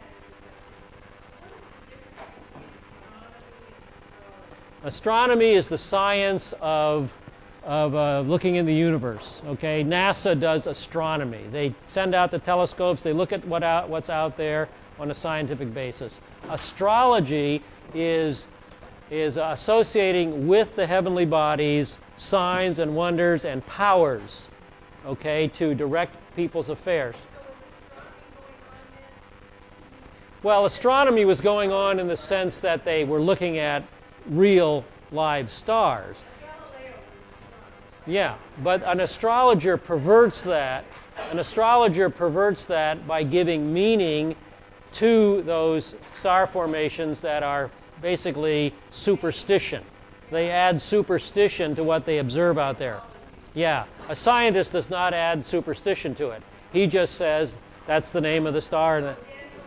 S1: Astronomy is the science of looking in the universe. Okay, NASA does astronomy. They send out the telescopes. They look at what's out there on a scientific basis. Astrology is associating with the heavenly bodies signs and wonders and powers. Okay, to direct people's affairs.
S2: So is astronomy going on then?
S1: Well, astronomy was going on in the sense that they were looking at real live stars.
S2: Galileo was an astronomer.
S1: Yeah, but an astrologer perverts that. An astrologer perverts that by giving meaning to those star formations that are basically superstition. They add superstition to what they observe out there. Yeah, a scientist does not add superstition to it. He just says that's the name of the star.
S2: Astronomy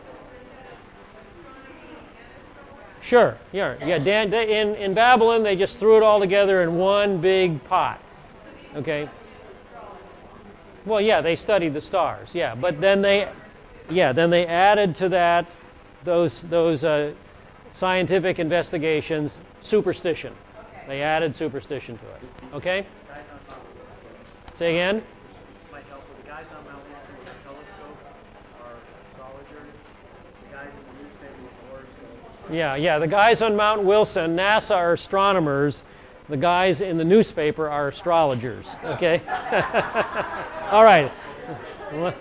S2: and astrology.
S1: Sure, yeah. In Babylon, they just threw it all together in one big pot. Okay. Well, yeah, they studied the stars. Yeah, but then they added to that those scientific investigations superstition. They added superstition to it. Okay. Say again.
S3: Might help with the guys on Mount Wilson with the telescope are astrologers. The guys in the newspaper with the horoscope.
S1: Yeah. The guys on Mount Wilson, NASA, are astronomers. The guys in the newspaper are astrologers. Okay. All right.
S2: Did they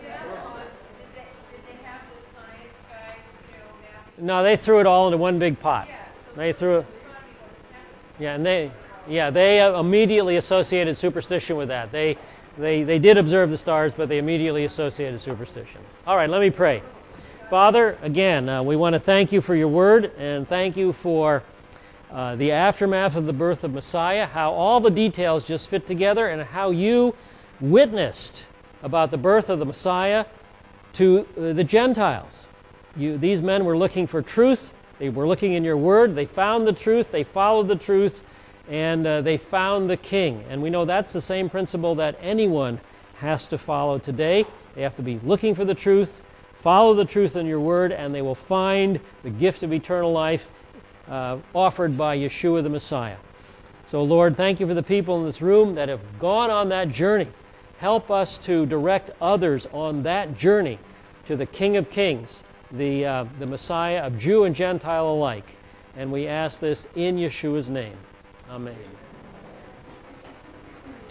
S2: have the science guys, Matthew?
S1: No, they threw it all into one big pot.
S2: Yes.
S1: They threw it.
S2: Astronomy wasn't happening.
S1: Yeah, and they immediately associated superstition with that. They did observe the stars, but they immediately associated superstition. All right, let me pray. Father, again, we want to thank you for your word, and thank you for the aftermath of the birth of Messiah, how all the details just fit together, and how you witnessed about the birth of the Messiah to the Gentiles. These men were looking for truth. They were looking in your word. They found the truth. They followed the truth. And they found the king. And we know that's the same principle that anyone has to follow today. They have to be looking for the truth, follow the truth in your word, and they will find the gift of eternal life offered by Yeshua the Messiah. So, Lord, thank you for the people in this room that have gone on that journey. Help us to direct others on that journey to the King of Kings, the Messiah of Jew and Gentile alike. And we ask this in Yeshua's name. Amen.